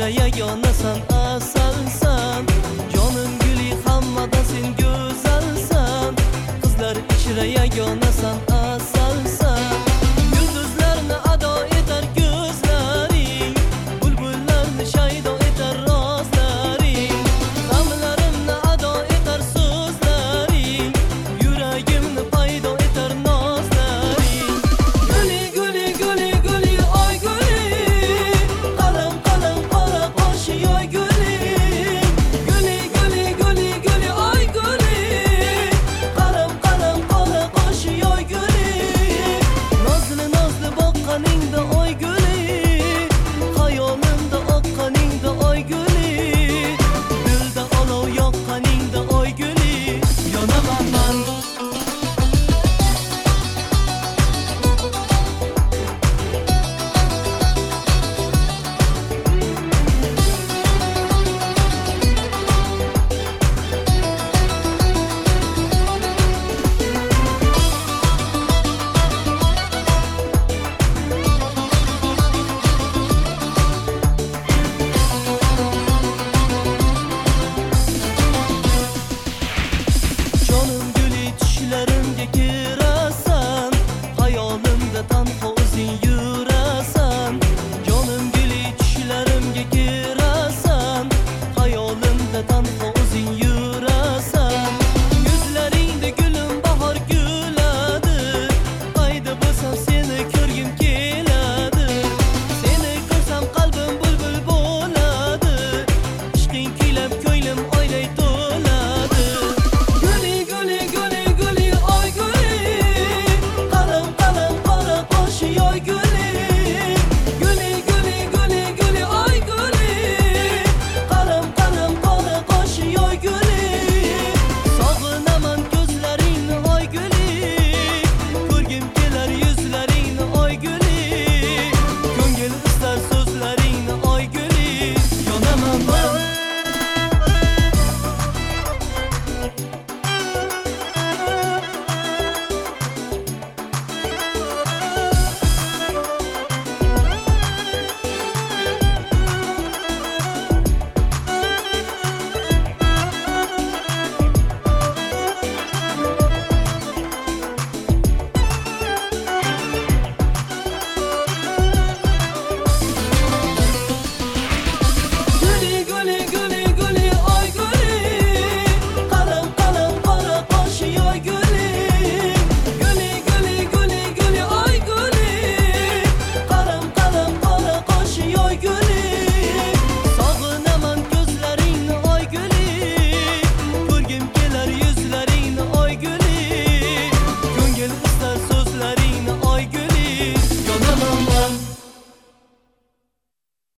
ichra yagonasan, asalsan. Jonim guli hammada sen go'zalsan. Qizlar ichra yagonasan, asalsan. Yulduzlarni ado etar ko'zlaring, bulbullarni shaydo etar rozlaring. G'amlarimni ado etar so'zlaring, yuragimni paydo etar nozlaring. Guli guli guli guli oy guli, qalin qalin qora qoshi oy guli. Guli guli guli guli oy guli, qalin qalin qora qoshi oy guli. Nozli nozli boqqaningda oy guli, xayolimda oqqaningda oy guli. Dilda olov yoqqaningda oy guli, yonaman man. Jonim guli tushlarimga kirar